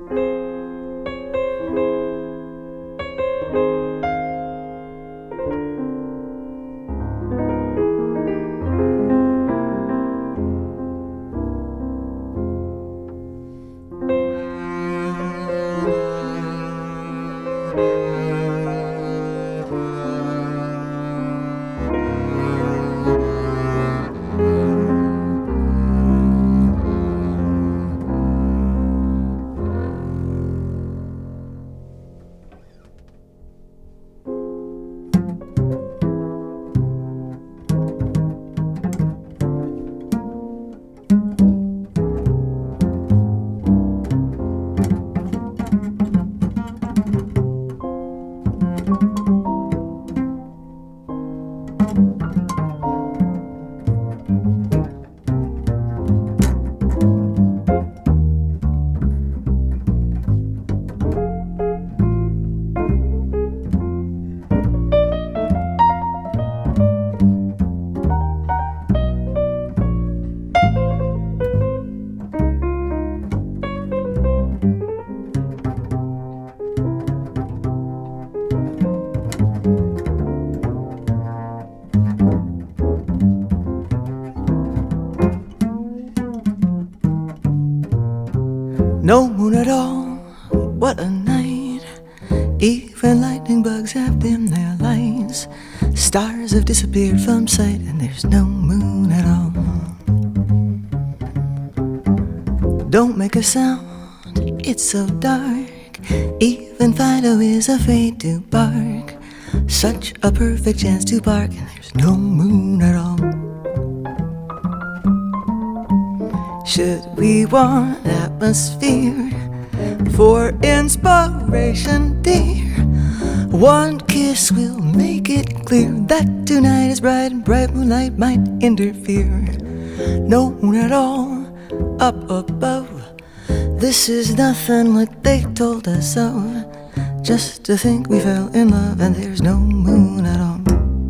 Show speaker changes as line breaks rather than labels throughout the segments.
No moon at all, what a night. Even lightning bugs have dimmed their lights. Stars have disappeared from sight, and there's no moon at all. Don't make a sound, it's so dark. Even Fido is afraid to bark. Such a perfect chance to bark, and there's no moon at all. Should we want atmosphere for inspiration, dear? One kiss will make it clear that tonight is bright and bright moonlight might interfere. No moon at all up above. This is nothing like they told us of. Just to think we fell in love and there's no moon at all.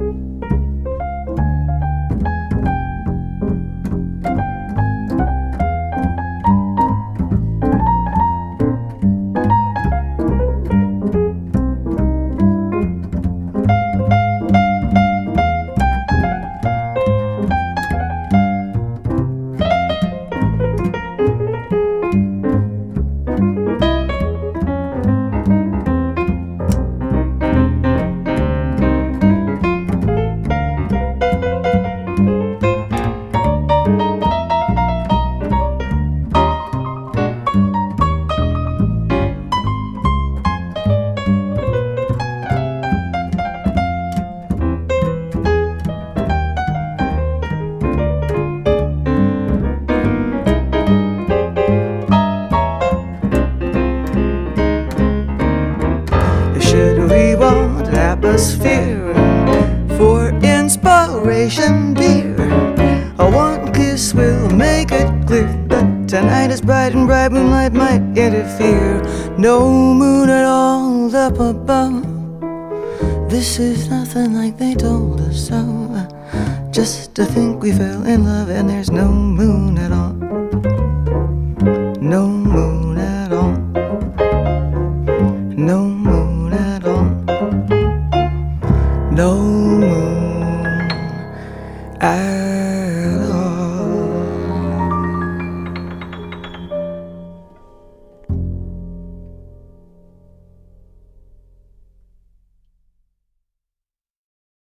Atmosphere for inspiration, dear. A one kiss will make it clear that tonight is bright and bright moonlight might interfere. No moon at all up above. This is nothing like they told us so. Just to think we fell in love and there's no moon at all. No moon.